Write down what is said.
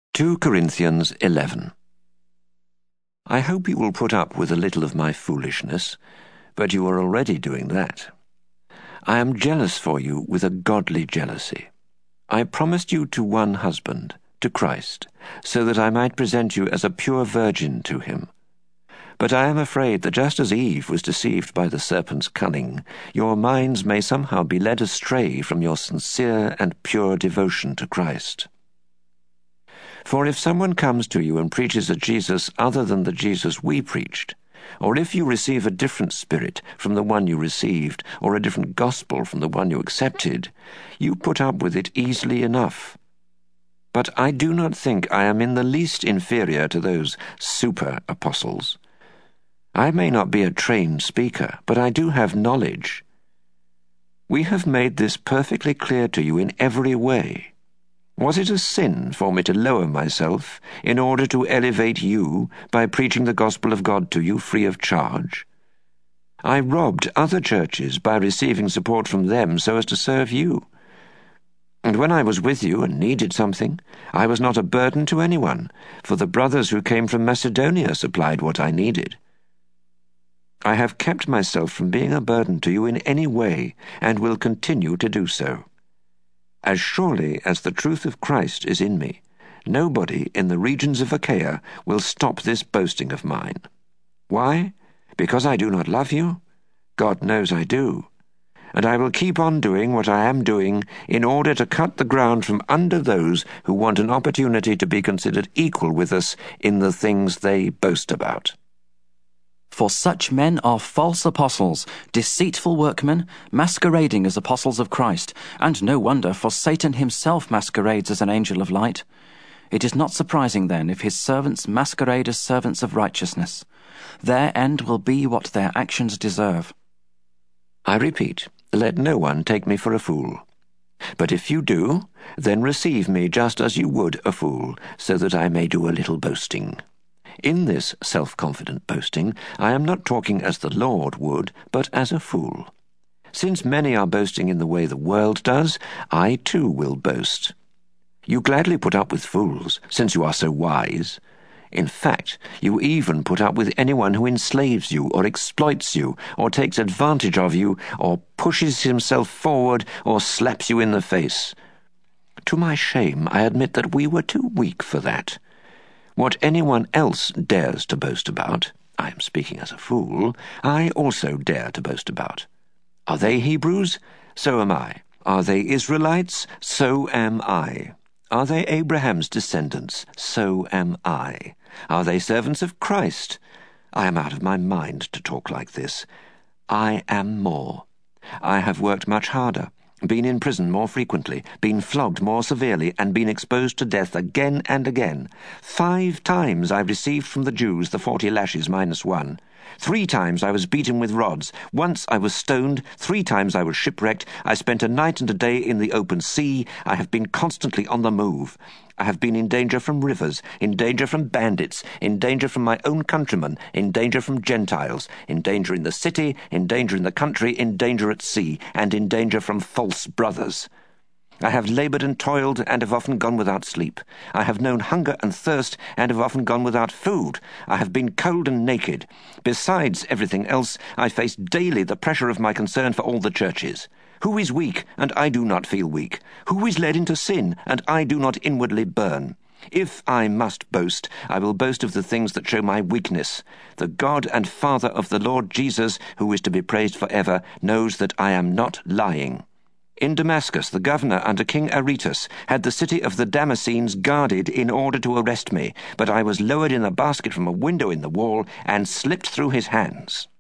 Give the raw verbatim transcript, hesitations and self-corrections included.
Second Corinthians eleven. I hope you will put up with a little of my foolishness, but you are already doing that. I am jealous for you with a godly jealousy. I promised you to one husband, to Christ, so that I might present you as a pure virgin to him. But I am afraid that just as Eve was deceived by the serpent's cunning, your minds may somehow be led astray from your sincere and pure devotion to Christ. For if someone comes to you and preaches a Jesus other than the Jesus we preached, or if you receive a different spirit from the one you received, or a different gospel from the one you accepted, you put up with it easily enough. But I do not think I am in the least inferior to those super-apostles. I may not be a trained speaker, but I do have knowledge. We have made this perfectly clear to you in every way. Was it a sin for me to lower myself in order to elevate you by preaching the gospel of God to you free of charge? I robbed other churches by receiving support from them so as to serve you. And when I was with you and needed something, I was not a burden to anyone, for the brothers who came from Macedonia supplied what I needed. I have kept myself from being a burden to you in any way, and will continue to do so. As surely as the truth of Christ is in me, nobody in the regions of Achaia will stop this boasting of mine. Why? Because I do not love you? God knows I do. And I will keep on doing what I am doing in order to cut the ground from under those who want an opportunity to be considered equal with us in the things they boast about. For such men are false apostles, deceitful workmen, masquerading as apostles of Christ, and no wonder, for Satan himself masquerades as an angel of light. It is not surprising, then, if his servants masquerade as servants of righteousness. Their end will be what their actions deserve. I repeat, let no one take me for a fool. But if you do, then receive me just as you would a fool, so that I may do a little boasting. In this self-confident boasting, I am not talking as the Lord would, but as a fool. Since many are boasting in the way the world does, I too will boast. You gladly put up with fools, since you are so wise. In fact, you even put up with anyone who enslaves you, or exploits you, or takes advantage of you, or pushes himself forward, or slaps you in the face. To my shame, I admit that we were too weak for that. What anyone else dares to boast about, I am speaking as a fool, I also dare to boast about. Are they Hebrews? So am I. Are they Israelites? So am I. Are they Abraham's descendants? So am I. Are they servants of Christ? I am out of my mind to talk like this. I am more. I have worked much harder, been in prison more frequently, been flogged more severely, and been exposed to death again and again. Five times I received from the Jews the forty lashes minus one. Three times I was beaten with rods. Once I was stoned. Three times I was shipwrecked. I spent a night and a day in the open sea. I have been constantly on the move. I have been in danger from rivers, in danger from bandits, in danger from my own countrymen, in danger from Gentiles, in danger in the city, in danger in the country, in danger at sea, and in danger from false brothers. I have laboured and toiled, and have often gone without sleep. I have known hunger and thirst, and have often gone without food. I have been cold and naked. Besides everything else, I face daily the pressure of my concern for all the churches. Who is weak, and I do not feel weak? Who is led into sin, and I do not inwardly burn? If I must boast, I will boast of the things that show my weakness. The God and Father of the Lord Jesus, who is to be praised forever, knows that I am not lying. In Damascus, the governor under King Aretas had the city of the Damascenes guarded in order to arrest me, but I was lowered in a basket from a window in the wall and slipped through his hands.